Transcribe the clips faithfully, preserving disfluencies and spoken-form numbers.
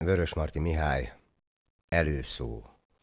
Vörösmarty Mihály, előszó.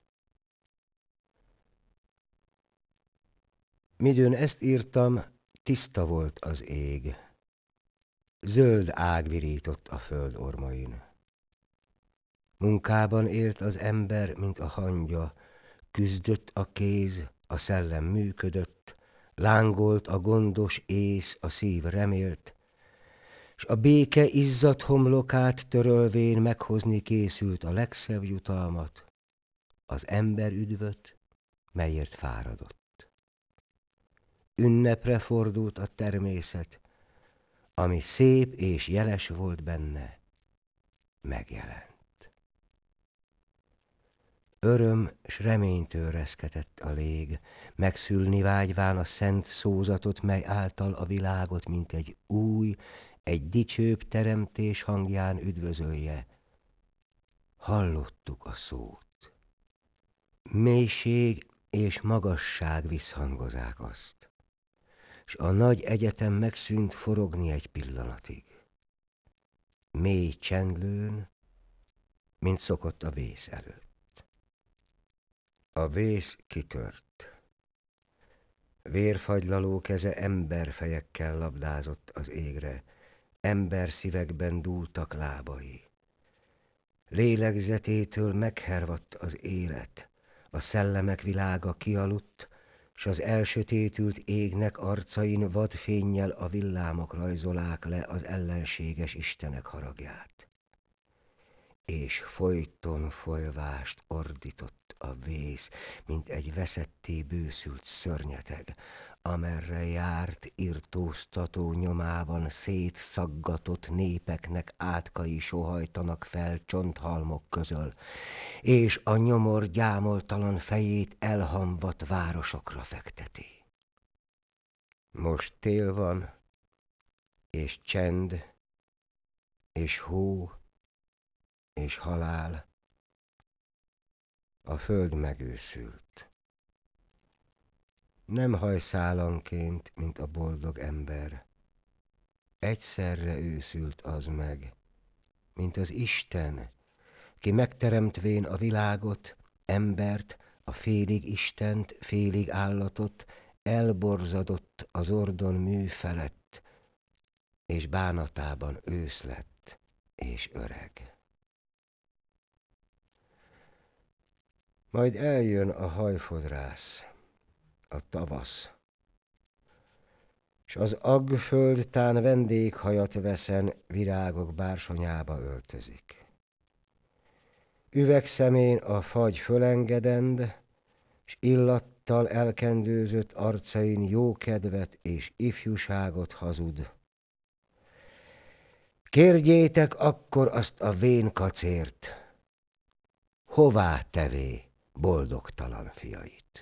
Midőn ezt írtam, tiszta volt az ég. Zöld ág virított a föld ormain. Munkában élt az ember, mint a hangya, küzdött a kéz, a szellem működött, lángolt a gondos ész, a szív remélt, s a béke izzadt homlokát törölvén meghozni készült a legszebb jutalmat, az ember üdvöt, melyért fáradott. Ünnepre fordult a természet, ami szép és jeles volt benne, megjelent. Öröm s reménytől reszketett a lég, megszülni vágyván a szent szózatot, mely által a világot, mint egy új, egy dicsőbb teremtés hangján üdvözölje. Hallottuk a szót. Mélység és magasság visszhangozák azt, s a nagy egyetem megszűnt forogni egy pillanatig. Mély csendlőn, mint szokott a vész előtt. A vész kitört. Vérfagylaló keze emberfejekkel labdázott az égre, ember szívekben dúltak lábai. Lélegzetétől meghervadt az élet, a szellemek világa kialudt, s az elsötétült égnek arcain vad fénnyel a villámok rajzolák le az ellenséges istenek haragját. És folyton folyvást ordított a vész, mint egy veszetté bőszült szörnyeteg, amerre járt irtóztató nyomában szétszaggatott népeknek átkai sohajtanak fel csonthalmok közöl, és a nyomor gyámoltalan fejét elhamvadt városokra fekteti. Most tél van, és csend, és hó, és halál, a föld megőszült. Nem hajszálanként, mint a boldog ember, egyszerre őszült az meg, mint az Isten, ki megteremtvén a világot, embert, a félig Istent, félig állatot, elborzadott az ordon mű felett, és bánatában ősz lett és öreg. Majd eljön a hajfodrász, a tavasz, s az aggföld tán vendéghajat veszen virágok bársonyába öltözik. Üvegszemén a fagy fölengedend, s illattal elkendőzött arcain jókedvet és ifjúságot hazud. Kérjétek akkor azt a vén kacért, hová tevé boldogtalan fiait.